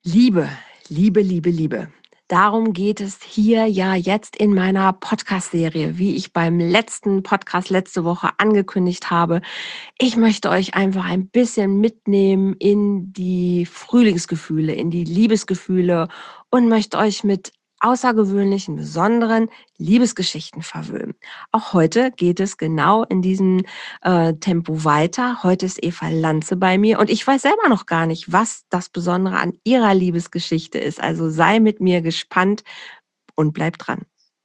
Liebe, Liebe, Liebe, Liebe. Darum geht es hier ja jetzt in meiner Podcast-Serie, wie ich beim letzten Podcast letzte Woche angekündigt habe. Ich möchte euch einfach ein bisschen mitnehmen in die Frühlingsgefühle, in die Liebesgefühle und möchte euch mit außergewöhnlichen, besonderen Liebesgeschichten verwöhnen. Auch heute geht es genau in diesem Tempo weiter. Heute ist Eva Lanze bei mir und ich weiß selber noch gar nicht, was das Besondere an ihrer Liebesgeschichte ist. Also sei mit mir gespannt und bleib dran.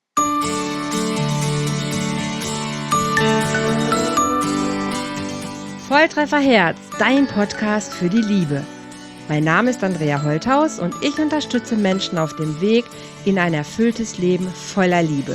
Volltreffer Herz, dein Podcast für die Liebe. Mein Name ist Andrea Holthaus und ich unterstütze Menschen auf dem Weg in ein erfülltes Leben voller Liebe.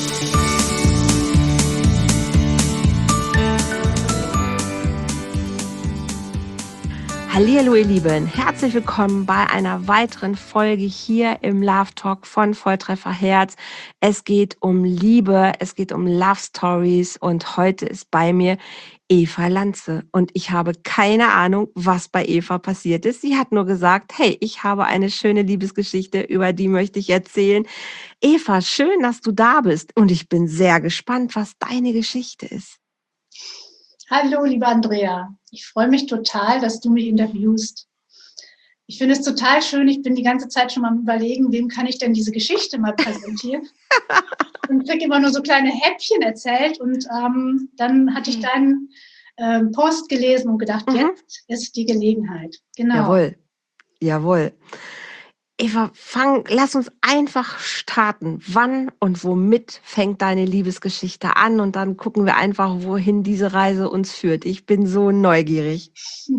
Hallihallo ihr Lieben, herzlich willkommen bei einer weiteren Folge hier im Love Talk von Volltreffer Herz. Es geht um Liebe, es geht um Love Stories und heute ist bei mir Eva Lanze und ich habe keine Ahnung, was bei Eva passiert ist. Sie hat nur gesagt, hey, ich habe eine schöne Liebesgeschichte, über die möchte ich erzählen. Eva, schön, dass du da bist und ich bin sehr gespannt, was deine Geschichte ist. Hallo, liebe Andrea. Ich freue mich total, dass du mich interviewst. Ich finde es total schön. Ich bin die ganze Zeit schon mal am Überlegen, wem kann ich denn diese Geschichte mal präsentieren? Und kriege immer nur so kleine Häppchen erzählt. Und dann hatte ich deinen Post gelesen und gedacht, jetzt ist die Gelegenheit. Genau. Jawohl. Eva, lass uns einfach starten. Wann und womit fängt deine Liebesgeschichte an? Und dann gucken wir einfach, wohin diese Reise uns führt. Ich bin so neugierig.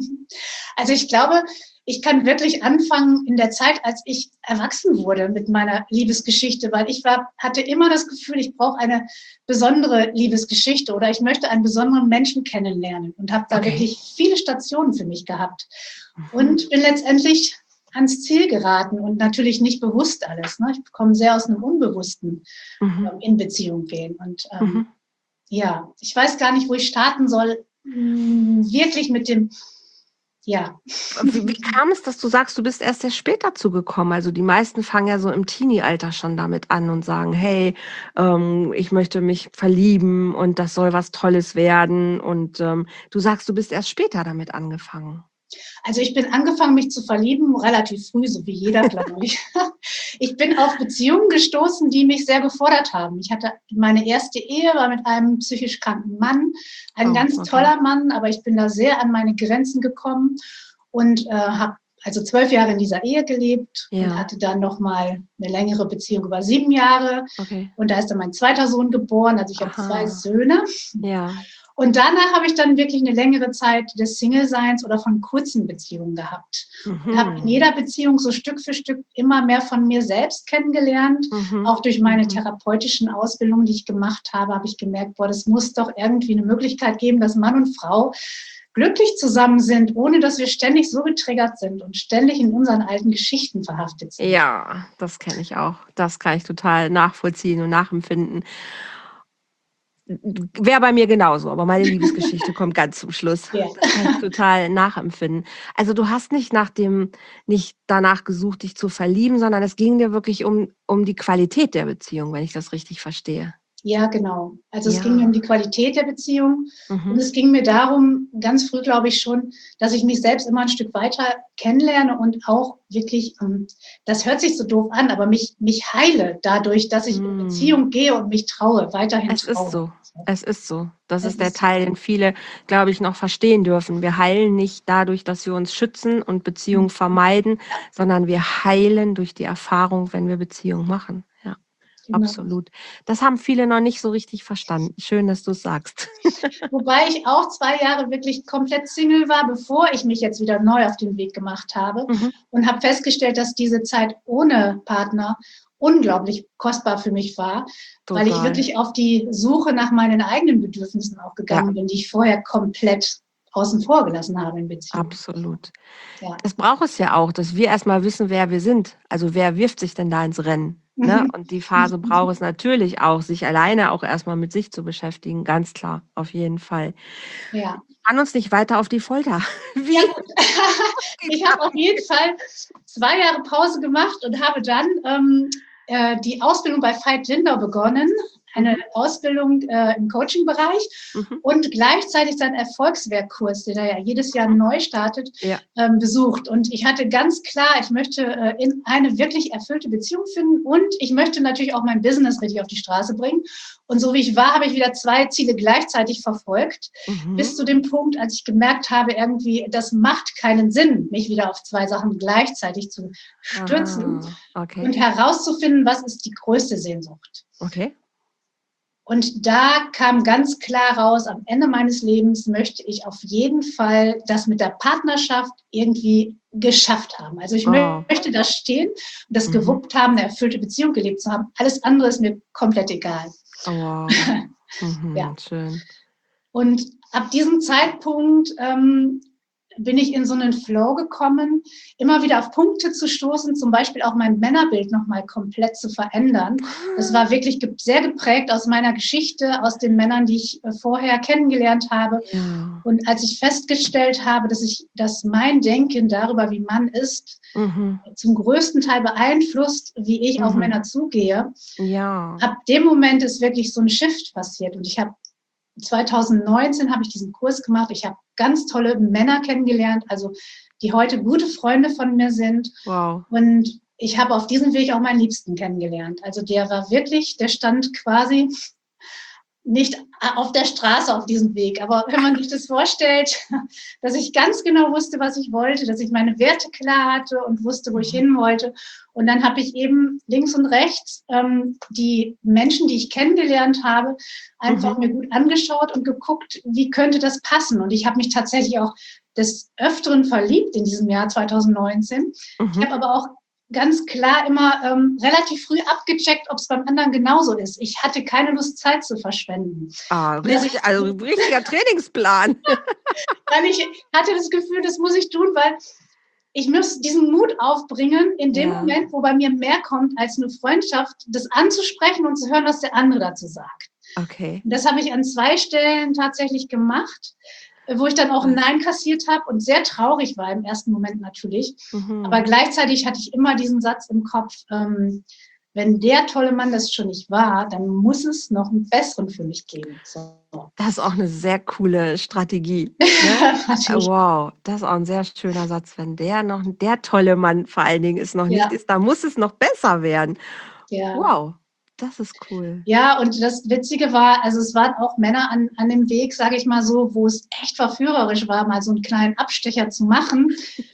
Also ich glaube, ich kann wirklich anfangen in der Zeit, als ich erwachsen wurde mit meiner Liebesgeschichte, weil ich hatte immer das Gefühl, ich brauche eine besondere Liebesgeschichte oder ich möchte einen besonderen Menschen kennenlernen und habe da wirklich viele Stationen für mich gehabt und bin letztendlich ans Ziel geraten und natürlich nicht bewusst alles. Ne? Ich komme sehr aus einem Unbewussten in Beziehung gehen. Und ja, ich weiß gar nicht, wo ich starten soll, wirklich mit dem, ja. Wie kam es, dass du sagst, du bist erst sehr spät dazu gekommen? Also die meisten fangen ja so im Teenie-Alter schon damit an und sagen, hey, ich möchte mich verlieben und das soll was Tolles werden. Und du sagst, du bist erst später damit angefangen. Also ich bin angefangen, mich zu verlieben, relativ früh, so wie jeder, glaube ich. Ich bin auf Beziehungen gestoßen, die mich sehr gefordert haben. Ich hatte meine erste Ehe, war mit einem psychisch kranken Mann, ein ganz toller Mann, aber ich bin da sehr an meine Grenzen gekommen und habe also 12 Jahre in dieser Ehe gelebt und hatte dann nochmal eine längere Beziehung über 7 Jahre. Und da ist dann mein zweiter Sohn geboren, also ich habe 2 Söhne. Ja. Und danach habe ich dann wirklich eine längere Zeit des Single-Seins oder von kurzen Beziehungen gehabt. Und habe in jeder Beziehung so Stück für Stück immer mehr von mir selbst kennengelernt. Auch durch meine therapeutischen Ausbildungen, die ich gemacht habe, habe ich gemerkt, boah, das muss doch irgendwie eine Möglichkeit geben, dass Mann und Frau glücklich zusammen sind, ohne dass wir ständig so getriggert sind und ständig in unseren alten Geschichten verhaftet sind. Ja, das kenne ich auch. Das kann ich total nachvollziehen und nachempfinden. Wäre bei mir genauso, aber meine Liebesgeschichte kommt ganz zum Schluss. Ja. Das kann ich total nachempfinden. Also du hast nicht danach gesucht, dich zu verlieben, sondern es ging dir wirklich um die Qualität der Beziehung, wenn ich das richtig verstehe. Ja, genau. Also es ging mir um die Qualität der Beziehung und es ging mir darum, ganz früh glaube ich schon, dass ich mich selbst immer ein Stück weiter kennenlerne und auch wirklich, das hört sich so doof an, aber mich heile dadurch, dass ich in Beziehung gehe und mich traue, weiterhin traue. Es ist so. Das ist der Teil, den viele, glaube ich, noch verstehen dürfen. Wir heilen nicht dadurch, dass wir uns schützen und Beziehungen vermeiden, sondern wir heilen durch die Erfahrung, wenn wir Beziehungen machen. Ja. Genau. Absolut. Das haben viele noch nicht so richtig verstanden. Schön, dass du es sagst. Wobei ich auch 2 Jahre wirklich komplett Single war, bevor ich mich jetzt wieder neu auf den Weg gemacht habe und habe festgestellt, dass diese Zeit ohne Partner unglaublich kostbar für mich war, weil ich wirklich auf die Suche nach meinen eigenen Bedürfnissen auch gegangen bin, die ich vorher komplett außen vor gelassen habe in Beziehungen. Absolut. Ja. Das braucht es ja auch, dass wir erstmal wissen, wer wir sind. Also wer wirft sich denn da ins Rennen? Ne? Mhm. Und die Phase braucht es natürlich auch, sich alleine auch erstmal mit sich zu beschäftigen. Ganz klar, auf jeden Fall. Ja. Spann uns nicht weiter auf die Folter. Ja, gut. Ich habe auf jeden Fall 2 Jahre Pause gemacht und habe dann die Ausbildung bei Veit Lindau begonnen, eine Ausbildung im Coaching-Bereich und gleichzeitig seinen Erfolgswerkkurs, den er ja jedes Jahr neu startet, besucht. Und ich hatte ganz klar, ich möchte in eine wirklich erfüllte Beziehung finden und ich möchte natürlich auch mein Business richtig auf die Straße bringen. Und so wie ich war, habe ich wieder 2 Ziele gleichzeitig verfolgt, bis zu dem Punkt, als ich gemerkt habe, irgendwie, das macht keinen Sinn, mich wieder auf 2 Sachen gleichzeitig zu stürzen und herauszufinden, was ist die größte Sehnsucht. Okay. Und da kam ganz klar raus, am Ende meines Lebens möchte ich auf jeden Fall das mit der Partnerschaft irgendwie geschafft haben. Also ich möchte da stehen und das gewuppt haben, eine erfüllte Beziehung gelebt zu haben. Alles andere ist mir komplett egal. Oh, wow. Ja. Schön. Und ab diesem Zeitpunkt bin ich in so einen Flow gekommen, immer wieder auf Punkte zu stoßen, zum Beispiel auch mein Männerbild nochmal komplett zu verändern. Das war wirklich sehr geprägt aus meiner Geschichte, aus den Männern, die ich vorher kennengelernt habe. Ja. Und als ich festgestellt habe, dass mein Denken darüber, wie Mann ist, zum größten Teil beeinflusst, wie ich auf Männer zugehe, ab dem Moment ist wirklich so ein Shift passiert. Und ich habe 2019 habe ich diesen Kurs gemacht. Ich habe ganz tolle Männer kennengelernt, also die heute gute Freunde von mir sind. Wow. Und ich habe auf diesem Weg auch meinen Liebsten kennengelernt. Also der stand quasi nicht auf der Straße auf diesem Weg. Aber wenn man sich das vorstellt, dass ich ganz genau wusste, was ich wollte, dass ich meine Werte klar hatte und wusste, wo ich hin wollte. Und dann habe ich eben links und rechts die Menschen, die ich kennengelernt habe, einfach mir gut angeschaut und geguckt, wie könnte das passen. Und ich habe mich tatsächlich auch des Öfteren verliebt in diesem Jahr 2019. Ich habe aber auch ganz klar immer relativ früh abgecheckt, ob es beim anderen genauso ist. Ich hatte keine Lust, Zeit zu verschwenden. Richtiger Trainingsplan. Weil ich hatte das Gefühl, das muss ich tun, weil ich muss diesen Mut aufbringen, in dem Moment, wo bei mir mehr kommt als eine Freundschaft, das anzusprechen und zu hören, was der andere dazu sagt. Okay. Und das habe ich an 2 Stellen tatsächlich gemacht, wo ich dann auch ein Nein kassiert habe und sehr traurig war im ersten Moment natürlich. Aber gleichzeitig hatte ich immer diesen Satz im Kopf, wenn der tolle Mann das schon nicht war, dann muss es noch einen besseren für mich geben. So. Das ist auch eine sehr coole Strategie. Ne? Wow, das ist auch ein sehr schöner Satz. Wenn der tolle Mann vor allen Dingen ist noch nicht ist, dann muss es noch besser werden. Ja. Wow. Das ist cool. Ja, und das Witzige war, also es waren auch Männer an dem Weg, sage ich mal so, wo es echt verführerisch war, mal so einen kleinen Abstecher zu machen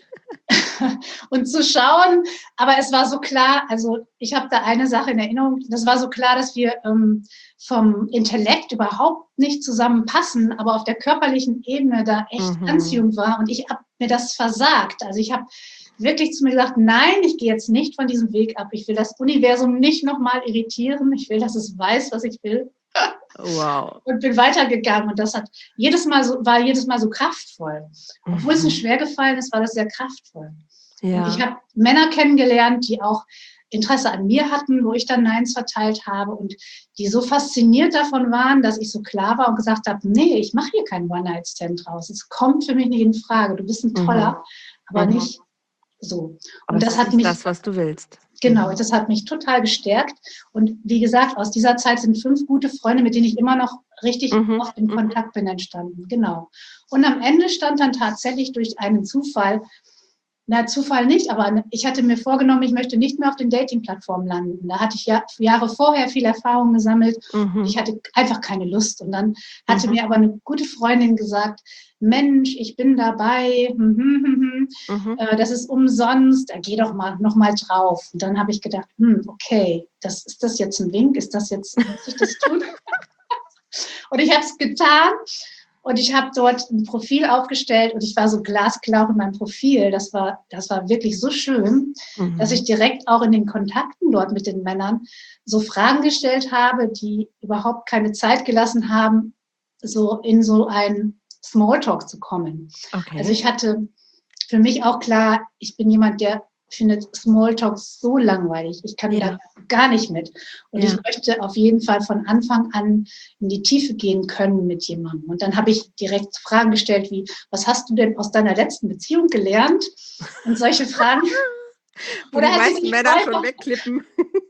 und zu schauen. Aber es war so klar, also ich habe da eine Sache in Erinnerung, das war so klar, dass wir vom Intellekt überhaupt nicht zusammenpassen, aber auf der körperlichen Ebene da echt Anziehung war. Und ich habe mir das versagt. Also ich habe wirklich zu mir gesagt, nein, ich gehe jetzt nicht von diesem Weg ab. Ich will das Universum nicht nochmal irritieren. Ich will, dass es weiß, was ich will. Wow. Und bin weitergegangen. Und das war jedes Mal so kraftvoll. Obwohl es mir schwer gefallen ist, war das sehr kraftvoll. Ja. Und ich habe Männer kennengelernt, die auch Interesse an mir hatten, wo ich dann Neins verteilt habe und die so fasziniert davon waren, dass ich so klar war und gesagt habe, nee, ich mache hier keinen One-Night-Stand draus. Es kommt für mich nicht in Frage. Du bist ein toller, aber nicht so. Und das hat mich das, was du willst. Genau, das hat mich total gestärkt. Und wie gesagt, aus dieser Zeit sind 5 gute Freunde, mit denen ich immer noch richtig oft in Kontakt bin, entstanden. Genau. Und am Ende stand dann tatsächlich durch einen Zufall nicht, aber ich hatte mir vorgenommen, ich möchte nicht mehr auf den Dating-Plattformen landen. Da hatte ich Jahre vorher viel Erfahrung gesammelt. Ich hatte einfach keine Lust. Und dann hatte mir aber eine gute Freundin gesagt, Mensch, ich bin dabei, das ist umsonst, geh doch noch mal drauf. Und dann habe ich gedacht, okay, ist das jetzt ein Wink? Muss ich das tun? Und ich habe es getan. Und ich habe dort ein Profil aufgestellt und ich war so glasklar in meinem Profil. Das war wirklich so schön, dass ich direkt auch in den Kontakten dort mit den Männern so Fragen gestellt habe, die überhaupt keine Zeit gelassen haben, so in so ein Smalltalk zu kommen. Okay. Also ich hatte für mich auch klar, ich bin jemand, der findet Smalltalk so langweilig. Ich kann da gar nicht mit. Und ich möchte auf jeden Fall von Anfang an in die Tiefe gehen können mit jemandem. Und dann habe ich direkt Fragen gestellt wie, was hast du denn aus deiner letzten Beziehung gelernt? Und solche Fragen. Wo die meisten Männer schon wegklippen.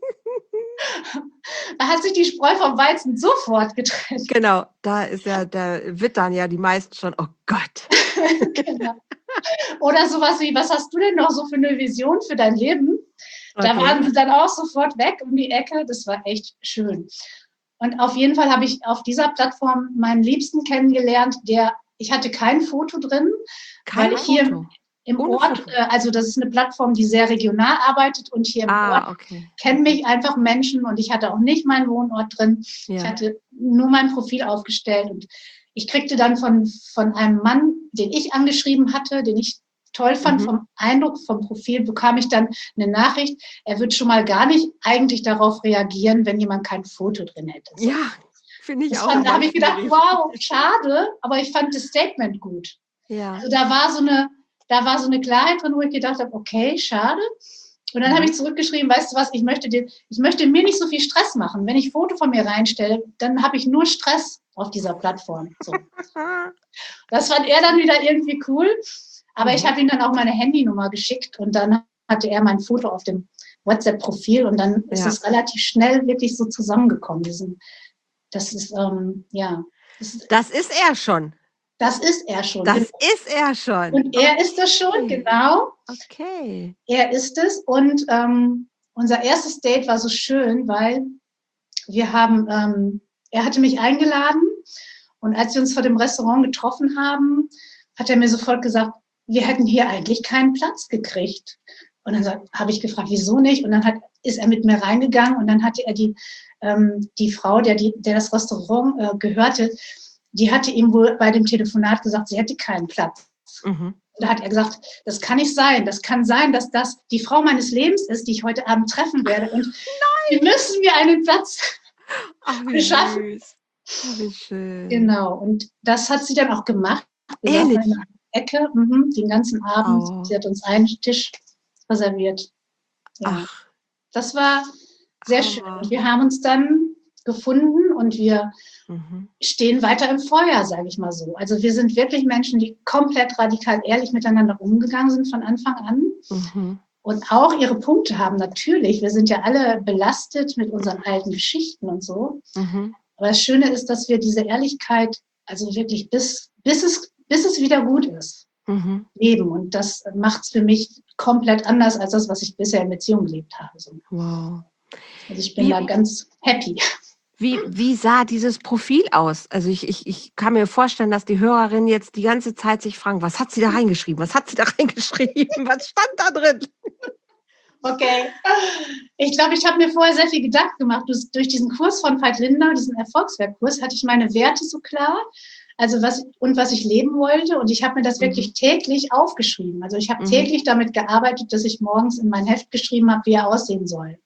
Da hat sich die Spreu vom Weizen sofort getrennt. Genau, da wittern ja die meisten schon, oh Gott. Genau. Oder sowas wie, was hast du denn noch so für eine Vision für dein Leben? Okay. Da waren sie dann auch sofort weg um die Ecke. Das war echt schön. Und auf jeden Fall habe ich auf dieser Plattform meinen Liebsten kennengelernt, ich hatte kein Foto drin, weil ich hier im Ort, also das ist eine Plattform, die sehr regional arbeitet und hier im Ort kennen mich einfach Menschen und ich hatte auch nicht meinen Wohnort drin. Ja. Ich hatte nur mein Profil aufgestellt und ich kriegte dann von einem Mann, den ich angeschrieben hatte, den ich toll fand, vom Eindruck, vom Profil, bekam ich dann eine Nachricht, er wird schon mal gar nicht eigentlich darauf reagieren, wenn jemand kein Foto drin hätte. So. Ja, finde ich auch. Da habe ich gedacht, wow, schade, aber ich fand das Statement gut. Ja. Also da war so eine Klarheit drin, wo ich gedacht habe, okay, schade. Und dann habe ich zurückgeschrieben, weißt du was, ich möchte mir nicht so viel Stress machen. Wenn ich Foto von mir reinstelle, dann habe ich nur Stress auf dieser Plattform. So. Das fand er dann wieder irgendwie cool. Aber ich habe ihm dann auch meine Handynummer geschickt und dann hatte er mein Foto auf dem WhatsApp-Profil und dann ist es relativ schnell wirklich so zusammengekommen. Das ist er schon. Das ist er schon. Das ist er schon. Und er ist das schon, genau. Okay. Er ist es. Und unser erstes Date war so schön, weil er hatte mich eingeladen und als wir uns vor dem Restaurant getroffen haben, hat er mir sofort gesagt, wir hätten hier eigentlich keinen Platz gekriegt. Und dann habe ich gefragt, wieso nicht? Und dann ist er mit mir reingegangen und dann hatte er die Frau, der das Restaurant gehörte, die hatte ihm wohl bei dem Telefonat gesagt, sie hätte keinen Platz. Und da hat er gesagt, das kann nicht sein. Das kann sein, dass das die Frau meines Lebens ist, die ich heute Abend treffen werde. Und die müssen mir einen Platz beschaffen. Oh, wie schön. Genau. Und das hat sie dann auch gemacht. Wir saßen in einer Ecke, den ganzen Abend. Oh. Sie hat uns einen Tisch reserviert. Ja. Ach. Das war sehr schön. Und wir haben uns dann gefunden und wir stehen weiter im Feuer, sage ich mal so. Also wir sind wirklich Menschen, die komplett radikal ehrlich miteinander umgegangen sind von Anfang an und auch ihre Punkte haben. Natürlich, wir sind ja alle belastet mit unseren alten Geschichten und so. Aber das Schöne ist, dass wir diese Ehrlichkeit, also wirklich bis es wieder gut ist, leben. Und das macht es für mich komplett anders als das, was ich bisher in Beziehung gelebt habe. So. Wow. Also ich bin da ganz happy. Wie sah dieses Profil aus? Also ich kann mir vorstellen, dass die Hörerinnen jetzt die ganze Zeit sich fragen, was hat sie da reingeschrieben? Was hat sie da reingeschrieben? Was stand da drin? Okay. Ich glaube, ich habe mir vorher sehr viel Gedanken gemacht. Durch diesen Kurs von Veit Lindau, diesen Erfolgswerkkurs, hatte ich meine Werte so klar. Also was ich leben wollte. Und ich habe mir das wirklich täglich aufgeschrieben. Also ich habe täglich damit gearbeitet, dass ich morgens in mein Heft geschrieben habe, wie er aussehen soll.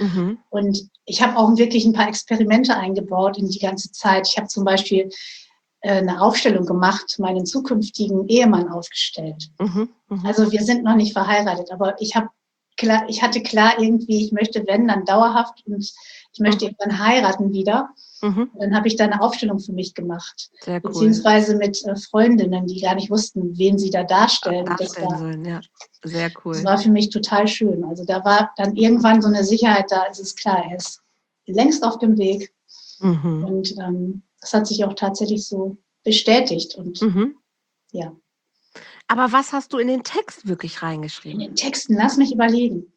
Und ich habe auch wirklich ein paar Experimente eingebaut in die ganze Zeit. Ich habe zum Beispiel eine Aufstellung gemacht, meinen zukünftigen Ehemann aufgestellt. Also wir sind noch nicht verheiratet, aber ich hatte klar irgendwie, ich möchte, wenn, dann dauerhaft und ich möchte irgendwann heiraten wieder. Und dann habe ich da eine Aufstellung für mich gemacht. Sehr cool. Beziehungsweise mit Freundinnen, die gar nicht wussten, wen sie da darstellen. Sollen, ja. Sehr cool. Das war für mich total schön. Also da war dann irgendwann so eine Sicherheit da, es ist klar, er ist längst auf dem Weg. Und das hat sich auch tatsächlich so bestätigt. Und ja. Aber was hast du in den Text wirklich reingeschrieben? In den Texten, lass mich überlegen.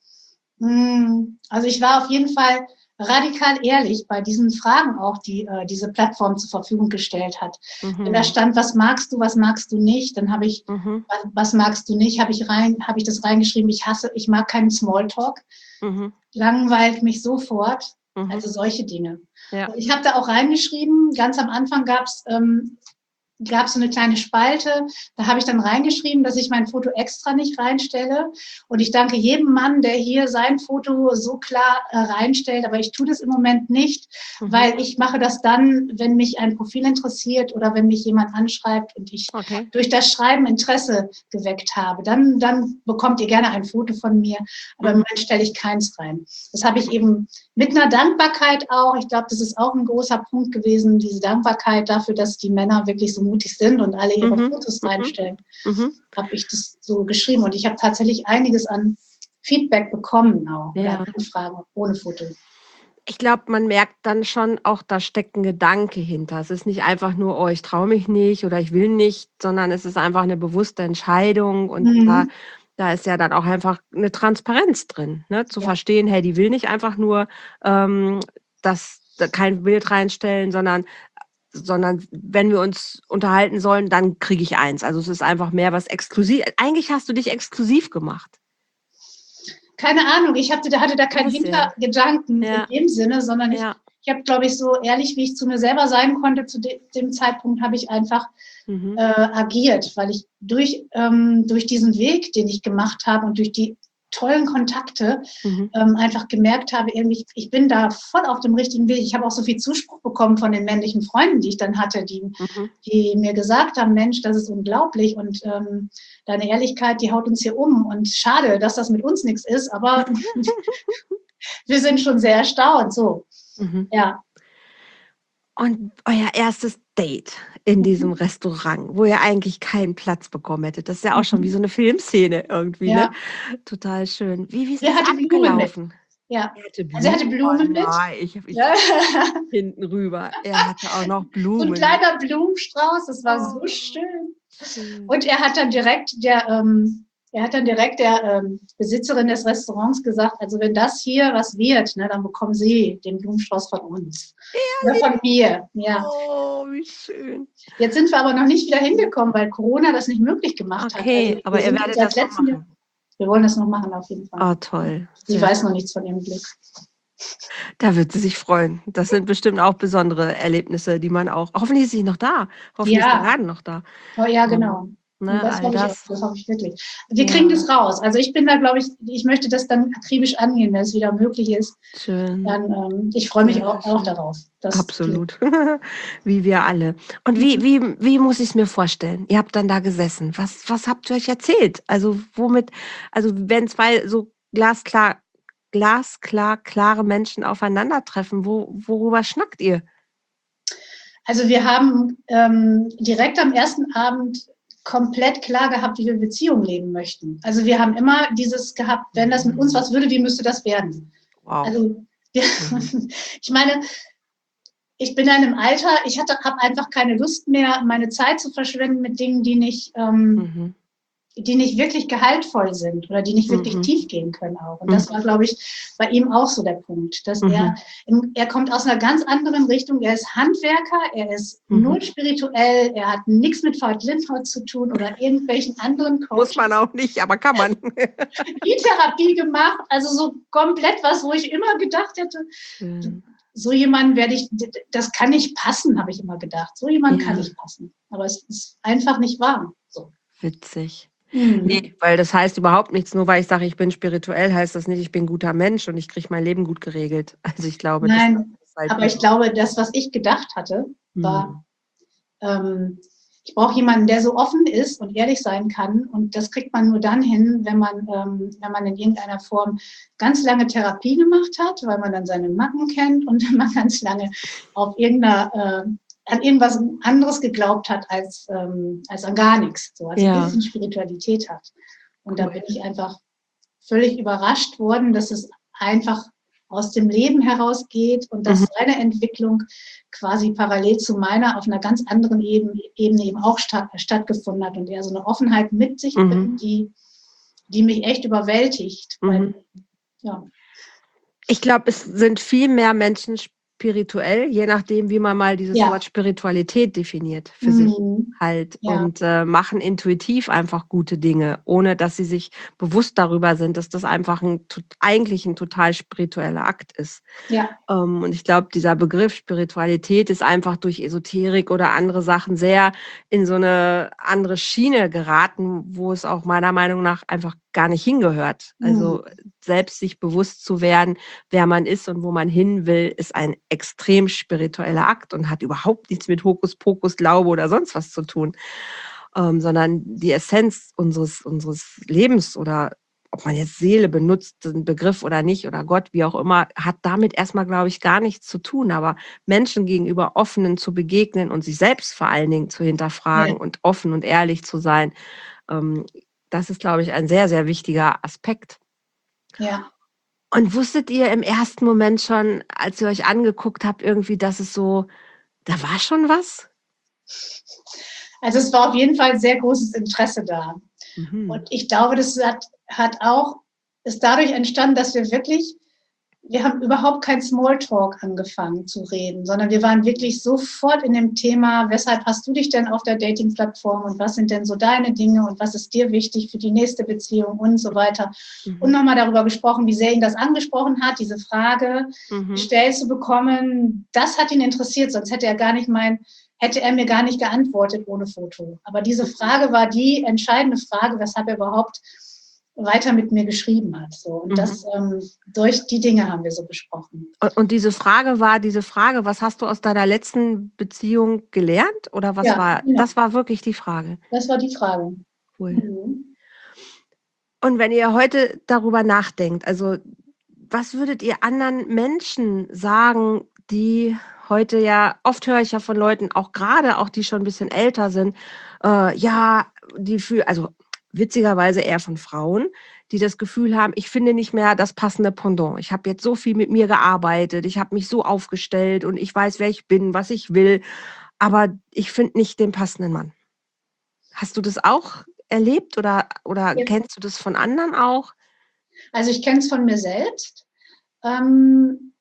Also ich war auf jeden Fall radikal ehrlich bei diesen Fragen auch, die diese Plattform zur Verfügung gestellt hat. Wenn da stand, was magst du nicht, dann habe ich, was magst du nicht, habe ich das reingeschrieben, ich mag keinen Smalltalk, langweilt mich sofort, also solche Dinge. Ja. Ich habe da auch reingeschrieben, ganz am Anfang gab es gab es so eine kleine Spalte, da habe ich dann reingeschrieben, dass ich mein Foto extra nicht reinstelle. Und ich danke jedem Mann, der hier sein Foto so klar reinstellt. Aber ich tue das im Moment nicht, weil ich mache das dann, wenn mich ein Profil interessiert oder wenn mich jemand anschreibt und ich durch das Schreiben Interesse geweckt habe. Dann bekommt ihr gerne ein Foto von mir, aber im Moment stelle ich keins rein. Das habe ich eben mit einer Dankbarkeit auch. Ich glaube, das ist auch ein großer Punkt gewesen, diese Dankbarkeit dafür, dass die Männer wirklich so mutig sind und alle ihre Fotos reinstellen, habe ich das so geschrieben. Und ich habe tatsächlich einiges an Feedback bekommen auch, oder Anfragen ohne Foto. Ich glaube, man merkt dann schon auch, da steckt ein Gedanke hinter. Es ist nicht einfach nur, oh, ich traue mich nicht oder ich will nicht, sondern es ist einfach eine bewusste Entscheidung. Und da ist ja dann auch einfach eine Transparenz drin, ne? Zu verstehen, hey, die will nicht einfach nur kein Bild reinstellen, sondern wenn wir uns unterhalten sollen, dann kriege ich eins. Also es ist einfach mehr was exklusiv. Eigentlich hast du dich exklusiv gemacht. Keine Ahnung, ich hatte da keinen Hintergedanken in dem Sinne, sondern ich habe, glaube ich, so ehrlich, wie ich zu mir selber sein konnte, zu dem Zeitpunkt habe ich einfach agiert, weil ich durch diesen Weg, den ich gemacht habe und durch die tollen Kontakte einfach gemerkt habe, irgendwie, ich bin da voll auf dem richtigen Weg. Ich habe auch so viel Zuspruch bekommen von den männlichen Freunden, die ich dann hatte, die mir gesagt haben, Mensch, das ist unglaublich und deine Ehrlichkeit, die haut uns hier um und schade, dass das mit uns nichts ist, aber wir sind schon sehr erstaunt, so. Ja. Und euer erstes Date in diesem Restaurant, wo ihr eigentlich keinen Platz bekommen hättet, das ist ja auch schon wie so eine Filmszene irgendwie, ne? Total schön. Wie ist das abgelaufen? Ja, er hatte Blumen mit. Ich hinten rüber. Er hatte auch noch Blumen. So ein kleiner Blumenstrauß, das war so schön. Und er hat dann direkt der Besitzerin des Restaurants gesagt, also wenn das hier was wird, ne, dann bekommen Sie den Blumenstrauß von uns. Oder von mir. Ja. Oh, wie schön. Jetzt sind wir aber noch nicht wieder hingekommen, weil Corona das nicht möglich gemacht hat. Okay, also, aber ihr werdet das noch machen. Wir wollen das noch machen, auf jeden Fall. Oh, toll. Sie weiß noch nichts von ihrem Glück. Da wird sie sich freuen. Das sind bestimmt auch besondere Erlebnisse, die man auch. Hoffentlich ist sie noch da. Hoffentlich ist der Laden noch da. Oh, ja, genau. Ne, das hoffe ich wirklich. Wir kriegen das raus. Also ich bin da, glaube ich möchte das dann akribisch angehen, wenn es wieder möglich ist. Schön. Dann, ich freue mich auch darauf. Absolut. Wie wir alle. Und wie muss ich es mir vorstellen? Ihr habt dann da gesessen. Was habt ihr euch erzählt? Also wenn zwei so glasklar, klare Menschen aufeinandertreffen, worüber schnackt ihr? Also wir haben direkt am ersten Abend komplett klar gehabt, wie wir Beziehungen leben möchten. Also wir haben immer dieses gehabt, wenn das mit uns was würde, wie müsste das werden? Wow. Also ich meine, ich bin in einem Alter, ich habe einfach keine Lust mehr, meine Zeit zu verschwenden mit Dingen, die nicht wirklich gehaltvoll sind oder die nicht wirklich tief gehen können auch. Und das war, glaube ich, bei ihm auch so der Punkt, dass er kommt aus einer ganz anderen Richtung. Er ist Handwerker, er ist null spirituell, er hat nichts mit Veit Lindhout zu tun oder irgendwelchen anderen Coaches. Muss man auch nicht, aber kann man. Die Therapie gemacht, also so komplett was, wo ich immer gedacht hätte, so jemand das kann nicht passen, habe ich immer gedacht. So jemand kann nicht passen. Aber es ist einfach nicht wahr. So. Witzig. Nee, weil das heißt überhaupt nichts. Nur weil ich sage, ich bin spirituell, heißt das nicht, ich bin ein guter Mensch und ich kriege mein Leben gut geregelt. Also ich glaube, nein, aber ich glaube, das, was ich gedacht hatte, war, ich brauche jemanden, der so offen ist und ehrlich sein kann. Und das kriegt man nur dann hin, wenn man in irgendeiner Form ganz lange Therapie gemacht hat, weil man dann seine Macken kennt und wenn man ganz lange auf an irgendwas anderes geglaubt hat als an gar nichts. So, also ein bisschen Spiritualität hat. Und da bin ich einfach völlig überrascht worden, dass es einfach aus dem Leben herausgeht und dass seine Entwicklung quasi parallel zu meiner auf einer ganz anderen Ebene eben auch stattgefunden hat und er so eine Offenheit mit sich bringt, die mich echt überwältigt. Weil, ich glaube, es sind viel mehr Menschen spirituell, je nachdem, wie man mal dieses Ja. Wort Spiritualität definiert für sich halt Ja. und machen intuitiv einfach gute Dinge, ohne dass sie sich bewusst darüber sind, dass das einfach eigentlich ein total spiritueller Akt ist. Ja. Und ich glaube, dieser Begriff Spiritualität ist einfach durch Esoterik oder andere Sachen sehr in so eine andere Schiene geraten, wo es auch meiner Meinung nach einfach gar nicht hingehört. Also selbst sich bewusst zu werden, wer man ist und wo man hin will, ist ein extrem spiritueller Akt und hat überhaupt nichts mit Hokuspokus, Glaube oder sonst was zu tun, sondern die Essenz unseres Lebens oder ob man jetzt Seele benutzt, den Begriff oder nicht, oder Gott, wie auch immer, hat damit erstmal, glaube ich, gar nichts zu tun. Aber Menschen gegenüber Offenen zu begegnen und sich selbst vor allen Dingen zu hinterfragen und offen und ehrlich zu sein, das ist, glaube ich, ein sehr, sehr wichtiger Aspekt. Ja. Und wusstet ihr im ersten Moment schon, als ihr euch angeguckt habt, irgendwie, dass es so, da war schon was? Also es war auf jeden Fall sehr großes Interesse da. Und ich glaube, das ist dadurch entstanden, dass wir haben überhaupt kein Smalltalk angefangen zu reden, sondern wir waren wirklich sofort in dem Thema, weshalb hast du dich denn auf der Dating-Plattform und was sind denn so deine Dinge und was ist dir wichtig für die nächste Beziehung und so weiter. Und nochmal darüber gesprochen, wie sehr ihn das angesprochen hat, diese Frage gestellt zu bekommen. Das hat ihn interessiert, sonst hätte er mir gar nicht geantwortet ohne Foto. Aber diese Frage war die entscheidende Frage, weshalb er überhaupt weiter mit mir geschrieben hat. So. Und das durch die Dinge haben wir so besprochen. Und diese Frage, was hast du aus deiner letzten Beziehung gelernt? Oder was war, genau. Das war wirklich die Frage? Das war die Frage. Cool. Und wenn ihr heute darüber nachdenkt, also was würdet ihr anderen Menschen sagen, die heute oft höre ich ja von Leuten, auch gerade auch die schon ein bisschen älter sind, also witzigerweise eher von Frauen, die das Gefühl haben, ich finde nicht mehr das passende Pendant. Ich habe jetzt so viel mit mir gearbeitet, ich habe mich so aufgestellt und ich weiß, wer ich bin, was ich will, aber ich finde nicht den passenden Mann. Hast du das auch erlebt oder kennst du das von anderen auch? Also ich kenne es von mir selbst. In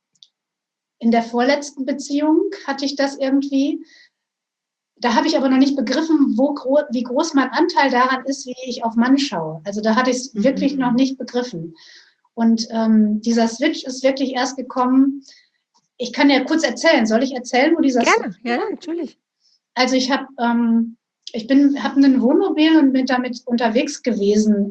der vorletzten Beziehung hatte ich das irgendwie. Da habe ich aber noch nicht begriffen, wie groß mein Anteil daran ist, wie ich auf Mann schaue. Also da hatte ich es wirklich noch nicht begriffen. Und dieser Switch ist wirklich erst gekommen. Ich kann ja kurz erzählen. Soll ich erzählen, wo dieser Switch ist? Ja, natürlich. Also ich habe ein Wohnmobil und bin damit unterwegs gewesen,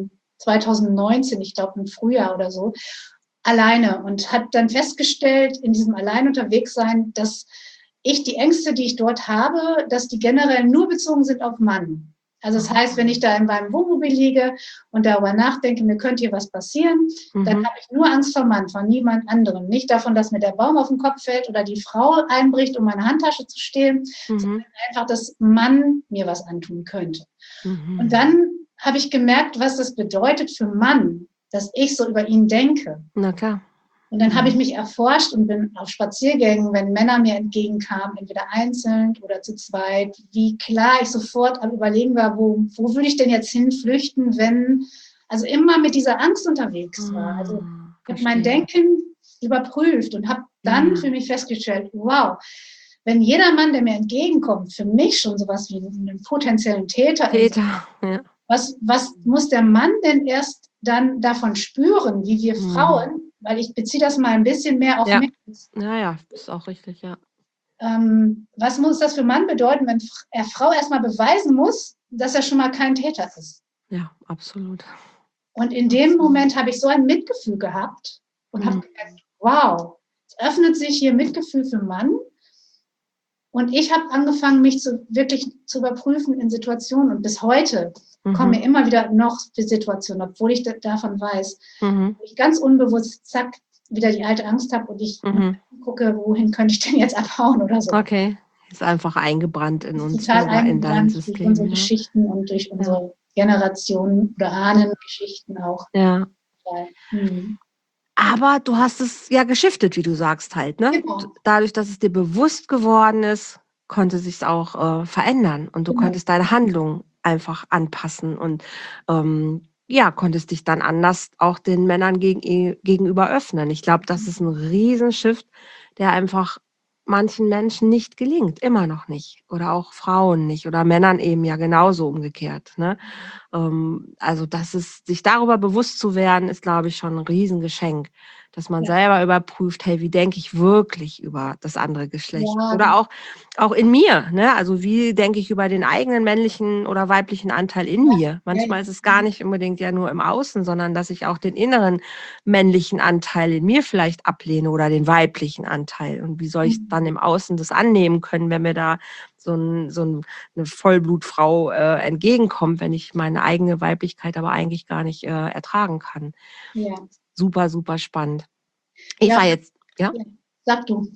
2019, ich glaube im Frühjahr oder so, alleine. Und habe dann festgestellt, in diesem allein unterwegs sein, dass ich die Ängste, die ich dort habe, dass die generell nur bezogen sind auf Mann. Also das heißt, wenn ich da in meinem Wohnmobil liege und darüber nachdenke, mir könnte hier was passieren, dann habe ich nur Angst vor Mann, von niemand anderem. Nicht davon, dass mir der Baum auf den Kopf fällt oder die Frau einbricht, um meine Handtasche zu stehlen, sondern einfach, dass Mann mir was antun könnte. Und dann habe ich gemerkt, was das bedeutet für Mann, dass ich so über ihn denke. Na klar. Und dann habe ich mich erforscht und bin auf Spaziergängen, wenn Männer mir entgegenkamen, entweder einzeln oder zu zweit, wie klar ich sofort am Überlegen war, wo würde ich denn jetzt hin flüchten, also immer mit dieser Angst unterwegs war. Also ich habe mein Denken überprüft und habe dann für mich festgestellt, wow, wenn jeder Mann, der mir entgegenkommt, für mich schon sowas wie einen potenziellen Täter ist, was muss der Mann denn erst dann davon spüren, wie wir Frauen, weil ich beziehe das mal ein bisschen mehr auf mich. Ja, ist auch richtig, ja. Was muss das für Mann bedeuten, wenn er Frau erstmal beweisen muss, dass er schon mal kein Täter ist? Ja, absolut. Und in dem Moment habe ich so ein Mitgefühl gehabt und habe gedacht, wow, es öffnet sich hier Mitgefühl für Mann. Und ich habe angefangen, mich wirklich zu überprüfen in Situationen. Und bis heute kommen mir immer wieder noch die Situationen, obwohl ich davon weiß, wo ich ganz unbewusst, zack, wieder die alte Angst habe und ich gucke, wohin könnte ich denn jetzt abhauen oder so. Okay, ist einfach eingebrannt in uns. Total eingebrannt durch unsere Geschichten und durch unsere Generationen oder Ahnengeschichten auch. Ja. Aber du hast es ja geschiftet, wie du sagst halt, ne? Genau. Dadurch, dass es dir bewusst geworden ist, konnte sich es auch verändern und du konntest deine Handlung einfach anpassen und ja, konntest dich dann anders auch den Männern gegenüber öffnen. Ich glaube, das ist ein Riesenshift, der einfach manchen Menschen nicht gelingt, immer noch nicht. Oder auch Frauen nicht oder Männern eben ja genauso umgekehrt, ne? Also, das ist sich darüber bewusst zu werden, ist, glaube ich, schon ein Riesengeschenk, dass man Ja, selber überprüft: „Hey, wie denke ich wirklich über das andere Geschlecht?“ ja, Oder auch in mir, ne? Also, wie denke ich über den eigenen männlichen oder weiblichen Anteil in mir? ja, ja. Manchmal ist es gar nicht unbedingt ja nur im Außen, sondern dass ich auch den inneren männlichen Anteil in mir vielleicht ablehne oder den weiblichen Anteil. Und wie soll ich dann Mhm. im Außen das annehmen können, wenn mir da so 'ne Vollblutfrau, entgegenkommt, wenn ich meine eigene Weiblichkeit aber eigentlich gar nicht, ertragen kann. Ja, Super, super spannend. ja, Eva, jetzt ja? ja. Sag du.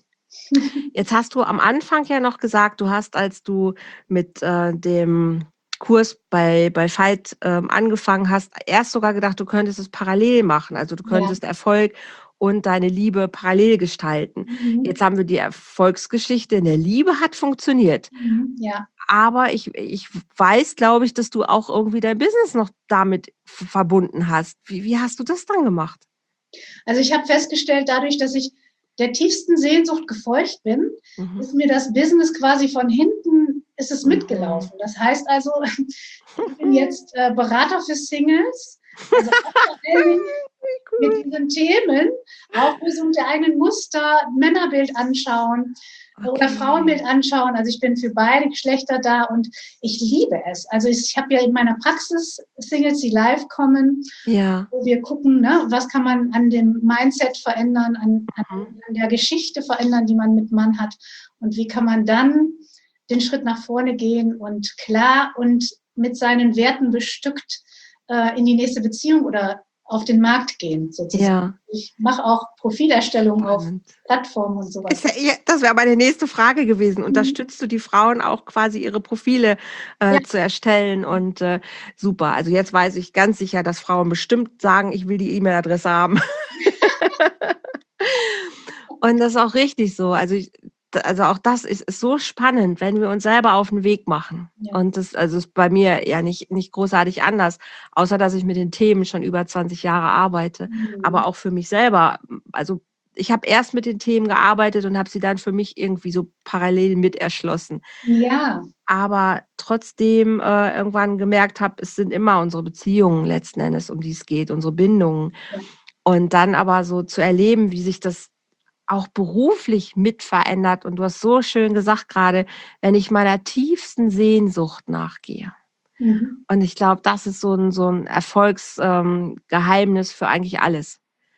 Jetzt hast du am Anfang ja noch gesagt, du hast, als du mit, dem Kurs bei Veit, angefangen hast, erst sogar gedacht, du könntest es parallel machen. Also, du Ja. könntest Erfolg und deine Liebe parallel gestalten. Jetzt Mhm. haben wir die Erfolgsgeschichte in der Liebe hat funktioniert. Mhm. Ja. Aber ich weiß, glaube ich, dass du auch irgendwie dein Business noch damit verbunden hast. Wie hast du das dann gemacht? Also ich habe festgestellt, dadurch, dass ich der tiefsten Sehnsucht gefolgt bin, Mhm. ist mir das Business quasi von hinten ist es Mhm. mitgelaufen. Das heißt also, ich bin jetzt Berater für Singles, also auch vor allen Dingen Wie mit cool. diesen Themen, Auflösung der eigenen Muster, Männerbild anschauen oder Frauenbild Okay. anschauen. Also ich bin für beide Geschlechter da und ich liebe es. Also ich habe ja in meiner Praxis Singles, die live kommen, Ja. wo wir gucken, ne, was kann man an dem Mindset verändern, Mhm. an der Geschichte verändern, die man mit Mann hat und wie kann man dann den Schritt nach vorne gehen und klar und mit seinen Werten bestückt in die nächste Beziehung oder auf den Markt gehen, sozusagen. Ja, Ich mache auch Profilerstellung auf spannend. Plattformen und sowas. Ist ja das wäre meine nächste Frage gewesen. Mhm. Unterstützt du die Frauen auch quasi ihre Profile, Ja, zu erstellen und, super. Also, jetzt weiß ich ganz sicher, dass Frauen bestimmt sagen: „Ich will die E-Mail-Adresse haben.“ Und das ist auch richtig so. Also, auch das ist so spannend, wenn wir uns selber auf 'n Weg machen. ja. Und das also, ist bei mir ja nicht großartig anders, außer dass ich mit den Themen schon über 20 Jahre arbeite. Mhm. Aber auch für mich selber, also, ich habe erst mit den Themen gearbeitet und habe sie dann für mich irgendwie so parallel mit erschlossen. Ja, Aber trotzdem, irgendwann gemerkt habe, es sind immer unsere Beziehungen letzten Endes, um die es geht, unsere Bindungen. ja. Und dann aber so zu erleben, wie sich das auch beruflich mit verändert. Und du hast so schön gesagt gerade, wenn ich meiner tiefsten Sehnsucht nachgehe. Mhm. Und ich glaube, das ist so 'n Erfolgs Geheimnis für eigentlich alles.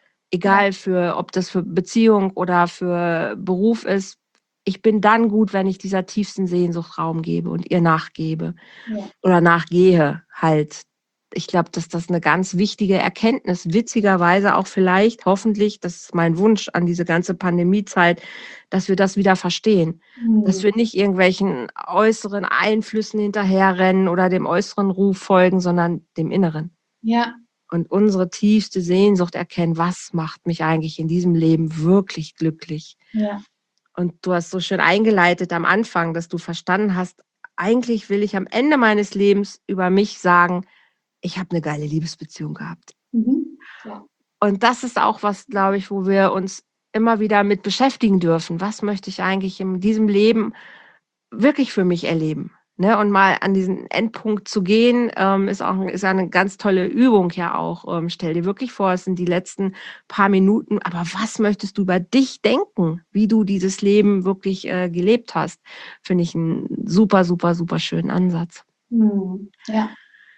Ja, Egal für ob das für Beziehung oder für Beruf ist. Ich bin dann gut, wenn ich dieser tiefsten Sehnsucht Raum gebe und ihr nachgebe ja. oder nachgehe halt. Ich glaube, dass das 'ne ganz wichtige Erkenntnis witzigerweise auch vielleicht, hoffentlich, das ist mein Wunsch an diese ganze Pandemiezeit, dass wir das wieder verstehen. Dass Mhm. wir nicht irgendwelchen äußeren Einflüssen hinterherrennen oder dem äußeren Ruf folgen, sondern dem Inneren. Ja, Und unsere tiefste Sehnsucht erkennen: „Was macht mich eigentlich in diesem Leben wirklich glücklich?“ ja. Und du hast so schön eingeleitet am Anfang, dass du verstanden hast: „Eigentlich will ich am Ende meines Lebens über mich sagen, ich habe 'ne geile Liebesbeziehung gehabt.“ Mhm. Ja. Und das ist auch was, glaube ich, wo wir uns immer wieder mit beschäftigen dürfen. Was möchte ich eigentlich in diesem Leben wirklich für mich erleben, ne? Und mal an diesen Endpunkt zu gehen, ist ja 'ne ganz tolle Übung ja auch. Stell dir wirklich vor, es sind die letzten paar Minuten, aber was möchtest du über dich denken, wie du dieses Leben wirklich, gelebt hast? Finde ich 'n super, super, super schönen Ansatz. Mhm. Ja.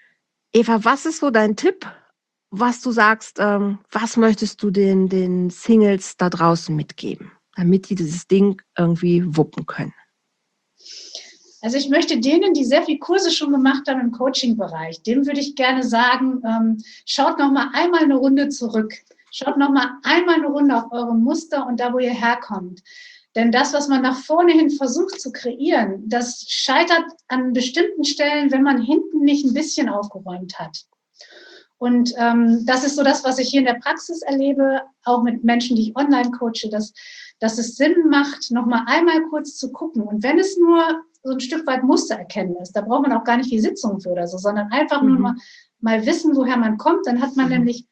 Eva, was ist so dein Tipp, was du sagst, was möchtest du den Singles da draußen mitgeben, damit die dieses Ding irgendwie wuppen können? Also ich möchte denen, die sehr viel Kurse schon gemacht haben im Coaching-Bereich, dem würde ich gerne sagen, schaut noch mal einmal eine Runde zurück. Schaut noch mal einmal eine Runde auf eure Muster und da, wo ihr herkommt. Denn das, was man nach vorne hin versucht zu kreieren, das scheitert an bestimmten Stellen, wenn man hinten nicht ein bisschen aufgeräumt hat. Und das ist so das, was ich hier in der Praxis erlebe, auch mit Menschen, die ich online coache, dass es Sinn macht, noch mal einmal kurz zu gucken. Und wenn es nur so ein Stück weit Muster erkennen ist, da braucht man auch gar nicht die Sitzung für oder so, sondern einfach nur Mhm. mal wissen, woher man kommt, dann hat man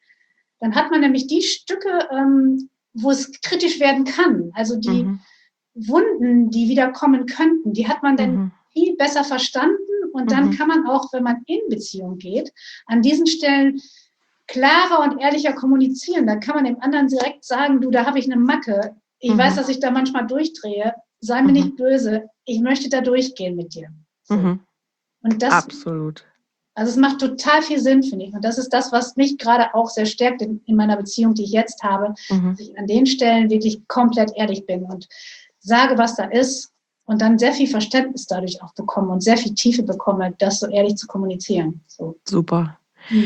nämlich die Stücke, wo es kritisch werden kann. Also die Wunden, die wieder kommen könnten, die hat man dann viel besser verstanden und dann kann man auch, wenn man in Beziehung geht, an diesen Stellen klarer und ehrlicher kommunizieren. Dann kann man dem anderen direkt sagen, du, da habe ich eine Macke. Ich weiß, dass ich da manchmal durchdrehe. Sei mir nicht böse. Ich möchte da durchgehen mit dir. So. Und das, absolut. Also es macht total viel Sinn, finde ich. Und das ist das, was mich gerade auch sehr stärkt in meiner Beziehung, die ich jetzt habe, dass ich an den Stellen wirklich komplett ehrlich bin und sage, was da ist und dann sehr viel Verständnis dadurch auch bekomme und sehr viel Tiefe bekomme, das so ehrlich zu kommunizieren. So. Super.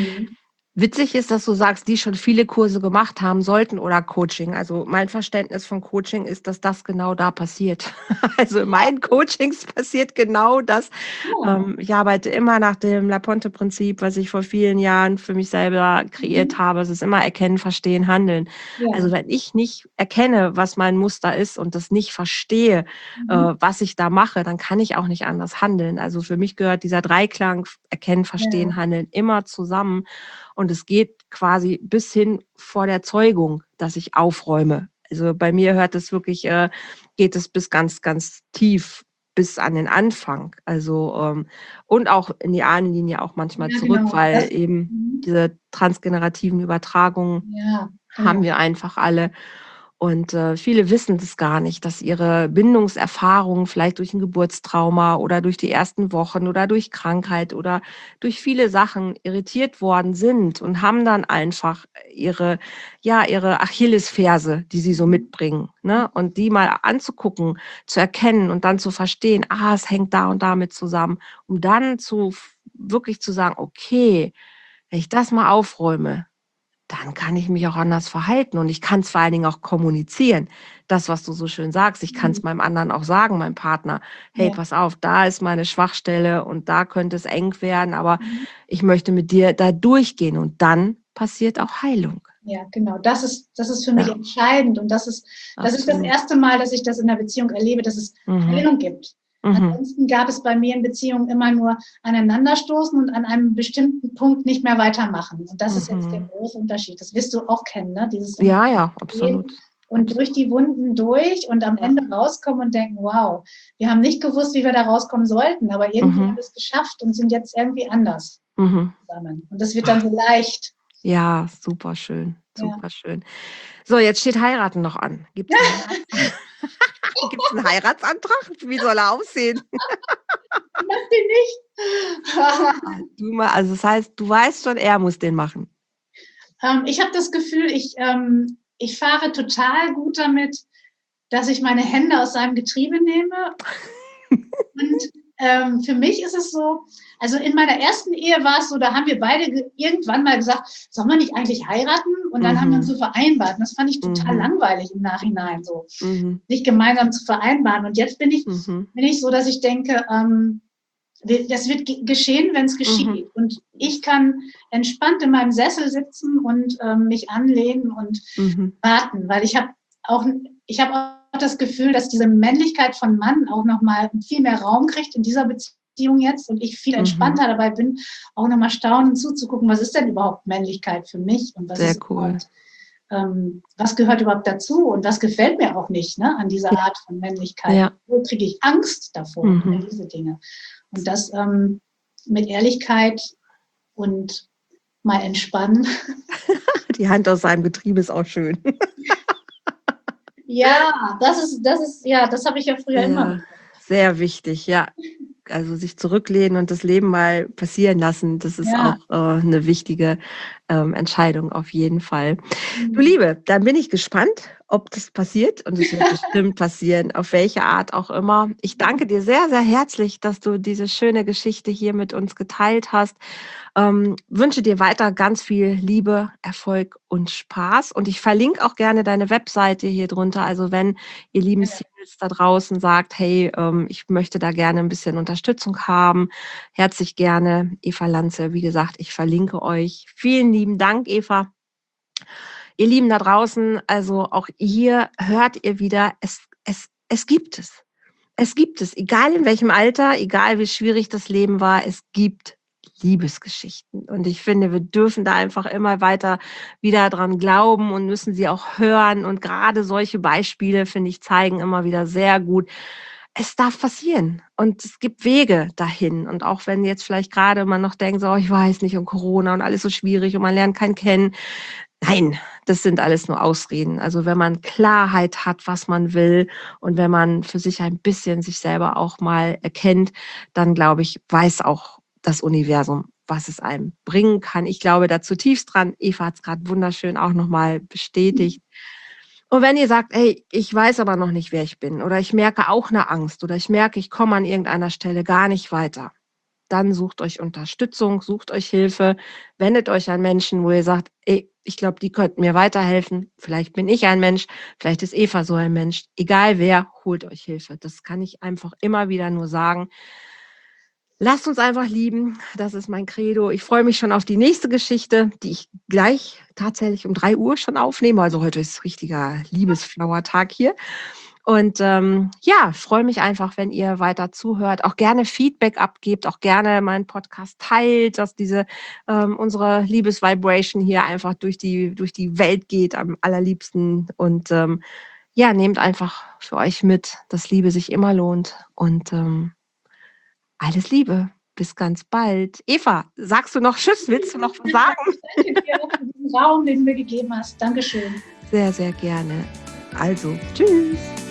Witzig ist, dass du sagst, die schon viele Kurse gemacht haben sollten oder Coaching. Also mein Verständnis von Coaching ist, dass das genau da passiert. Also in meinen Coachings passiert genau das. Ja. Ich arbeite immer nach dem Laponte-Prinzip, was ich vor vielen Jahren für mich selber kreiert habe. Es ist immer erkennen, verstehen, handeln. Ja. Also wenn ich nicht erkenne, was mein Muster ist und das nicht verstehe, was ich da mache, dann kann ich auch nicht anders handeln. Also für mich gehört dieser Dreiklang erkennen, verstehen, handeln immer zusammen. Und es geht quasi bis hin vor der Zeugung, dass ich aufräume. Also bei mir hört es wirklich, geht es bis ganz, ganz tief, bis an den Anfang. Also und auch in die Ahnenlinie auch manchmal zurück, genau. Weil das, eben diese transgenerativen Übertragungen haben wir einfach alle. Und viele wissen das gar nicht, dass ihre Bindungserfahrungen vielleicht durch ein Geburtstrauma oder durch die ersten Wochen oder durch Krankheit oder durch viele Sachen irritiert worden sind und haben dann einfach ihre Achillesferse, die sie so mitbringen, ne? Und die mal anzugucken, zu erkennen und dann zu verstehen, es hängt da und damit zusammen, um dann wirklich zu sagen, okay, wenn ich das mal aufräume, dann kann ich mich auch anders verhalten und ich kann es vor allen Dingen auch kommunizieren. Das, was du so schön sagst, ich kann es meinem anderen auch sagen, meinem Partner, hey, pass auf, da ist meine Schwachstelle und da könnte es eng werden, aber ich möchte mit dir da durchgehen und dann passiert auch Heilung. Ja, genau. Das ist für mich entscheidend und das ist das erste Mal, dass ich das in der Beziehung erlebe, dass es Heilung gibt. Ansonsten gab es bei mir in Beziehungen immer nur aneinanderstoßen und an einem bestimmten Punkt nicht mehr weitermachen. Und das ist jetzt der große Unterschied. Das wirst du auch kennen, ne? Dieses absolut. Und durch die Wunden durch und am Ende rauskommen und denken, wow, wir haben nicht gewusst, wie wir da rauskommen sollten, aber irgendwie haben wir es geschafft und sind jetzt irgendwie anders zusammen. Und das wird dann so leicht. Ja, super schön, super schön. So, jetzt steht Heiraten noch an. Gibt es einen Heiratsantrag? Wie soll er aussehen? Mach den nicht. Also das heißt, du weißt schon, er muss den machen. Ich habe das Gefühl, ich fahre total gut damit, dass ich meine Hände aus seinem Getriebe nehme. Und für mich ist es so, also in meiner ersten Ehe war es so, da haben wir beide irgendwann mal gesagt, sollen wir nicht eigentlich heiraten? Und dann haben wir uns so vereinbart. Und das fand ich total langweilig im Nachhinein, so nicht gemeinsam zu vereinbaren. Und jetzt bin ich so, dass ich denke, das wird geschehen, wenn es geschieht. Und ich kann entspannt in meinem Sessel sitzen und mich anlehnen und warten, weil ich habe auch das Gefühl, dass diese Männlichkeit von Mann auch nochmal viel mehr Raum kriegt in dieser Beziehung jetzt und ich viel entspannter dabei bin, auch nochmal staunen zuzugucken, was ist denn überhaupt Männlichkeit für mich und was ist cool. Was gehört überhaupt dazu und was gefällt mir auch nicht, ne, an dieser Art von Männlichkeit. Wo kriege ich Angst davor, diese Dinge. Und das mit Ehrlichkeit und mal entspannen. Die Hand aus seinem Getriebe ist auch schön. Ja, das habe ich ja früher immer gemacht. Sehr wichtig, ja. Also sich zurücklehnen und das Leben mal passieren lassen, das ist auch eine wichtige Entscheidung auf jeden Fall. Du Liebe, dann bin ich gespannt, ob das passiert und es wird bestimmt passieren, auf welche Art auch immer. Ich danke dir sehr, sehr herzlich, dass du diese schöne Geschichte hier mit uns geteilt hast. Wünsche dir weiter ganz viel Liebe, Erfolg und Spaß. Und ich verlinke auch gerne deine Webseite hier drunter. Also wenn ihr lieben Singles da draußen sagt, hey, ich möchte da gerne ein bisschen Unterstützung haben, herzlich gerne. Eva Lanze, wie gesagt, ich verlinke euch. Vielen lieben Dank, Eva. Ihr Lieben da draußen, also auch hier hört ihr wieder, es gibt es. Es gibt es, egal in welchem Alter, egal wie schwierig das Leben war, es gibt Liebesgeschichten. Und ich finde, wir dürfen da einfach immer weiter wieder dran glauben und müssen sie auch hören. Und gerade solche Beispiele, finde ich, zeigen immer wieder sehr gut, es darf passieren und es gibt Wege dahin. Und auch wenn jetzt vielleicht gerade man noch denkt, so, ich weiß nicht, und Corona und alles so schwierig und man lernt keinen kennen. Nein, das sind alles nur Ausreden. Also wenn man Klarheit hat, was man will und wenn man für sich ein bisschen sich selber auch mal erkennt, dann glaube ich, weiß auch das Universum, was es einem bringen kann. Ich glaube da zutiefst dran. Eva hat es gerade wunderschön auch nochmal bestätigt. Und wenn ihr sagt, ey, ich weiß aber noch nicht, wer ich bin oder ich merke auch eine Angst oder ich merke, ich komme an irgendeiner Stelle gar nicht weiter, dann sucht euch Unterstützung, sucht euch Hilfe, wendet euch an Menschen, wo ihr sagt, ey, ich glaube, die könnten mir weiterhelfen. Vielleicht bin ich ein Mensch, vielleicht ist Eva so ein Mensch. Egal wer, holt euch Hilfe. Das kann ich einfach immer wieder nur sagen. Lasst uns einfach lieben. Das ist mein Credo. Ich freue mich schon auf die nächste Geschichte, die ich gleich tatsächlich um 3 Uhr schon aufnehme. Also heute ist richtiger Liebesflower-Tag hier. Und ja, freue mich einfach, wenn ihr weiter zuhört, auch gerne Feedback abgebt, auch gerne meinen Podcast teilt, dass diese unsere Liebesvibration hier einfach durch die Welt geht am allerliebsten. Und ja, nehmt einfach für euch mit, dass Liebe sich immer lohnt. Und alles Liebe. Bis ganz bald. Eva, sagst du noch Tschüss? Willst du noch was sagen? Danke dir für diesen Raum, den du mir gegeben hast. Dankeschön. Sehr, sehr gerne. Also, tschüss.